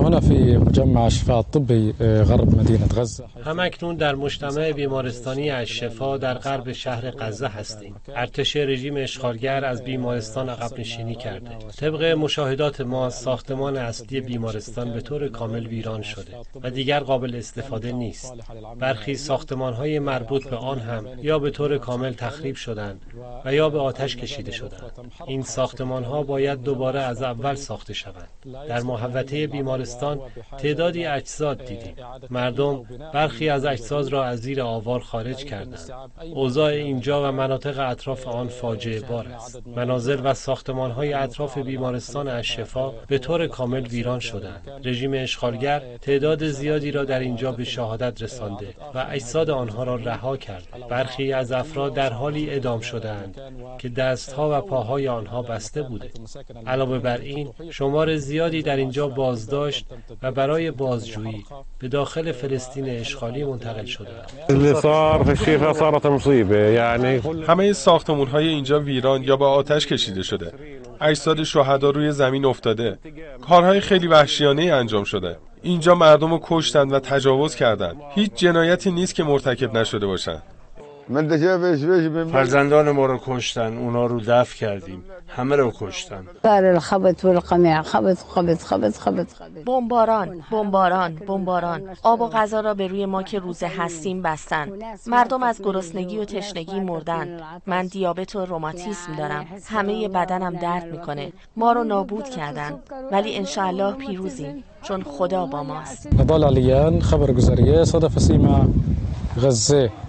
هنا في مجمع الشفاء الطبي غرب مدينة غزة. همکنون در مجتمع بیمارستانی الشفا در غرب شهر غزه هستیم. ارتش رژیم اشغالگر از بیمارستان عقب نشینی کرده. طبق مشاهدات ما ساختمان اصلی بیمارستان به طور کامل ویران شده و دیگر قابل استفاده نیست. برخی ساختمان‌های مربوط به آن هم یا به طور کامل تخریب شدند و یا به آتش کشیده شدند. این ساختمان‌ها باید دوباره از اول ساخته شوند. در محوطه بیمارستان تعدادی اجساد دیدیم. مردم برخی از اجساد را از زیر آوار خارج کردند. اوضاع اینجا و مناطق اطراف آن فاجعه بار است. منازل و ساختمان‌های اطراف بیمارستان الشفا به طور کامل ویران شدند. رژیم اشغالگر تعداد زیادی را در اینجا به شهادت رسانده و اجساد آنها را رها کرد. برخی از افراد در حالی اعدام شدند که دستها و پاهای آنها بسته بوده. علاوه بر این شمار زیادی در اینجا بازداشت و برای بازجویی به داخل فلسطین اشغالی منتقل شدند. همه ساختمان‌های اینجا ویران یا به آتش کشیده شده. اجساد شهدا روی زمین افتاده. کارهای خیلی وحشیانه انجام شده. اینجا مردم رو کشتند و تجاوز کردند. هیچ جنایتی نیست که مرتکب نشده باشند. فرزندان ما رو کشتن، اونا رو دفن کردیم، همه رو کشتن. بمباران. آب و غذا را به روی ما که روزه هستیم بستن. مردم از گرسنگی و تشنگی مردن. من دیابت و روماتیسم دارم. همه بدنم درد میکنه. ما رو نابود کردن، ولی انشاءالله پیروزیم، چون خدا با ماست. نضال علیان خبرگزاری صدى فسيمة غزة.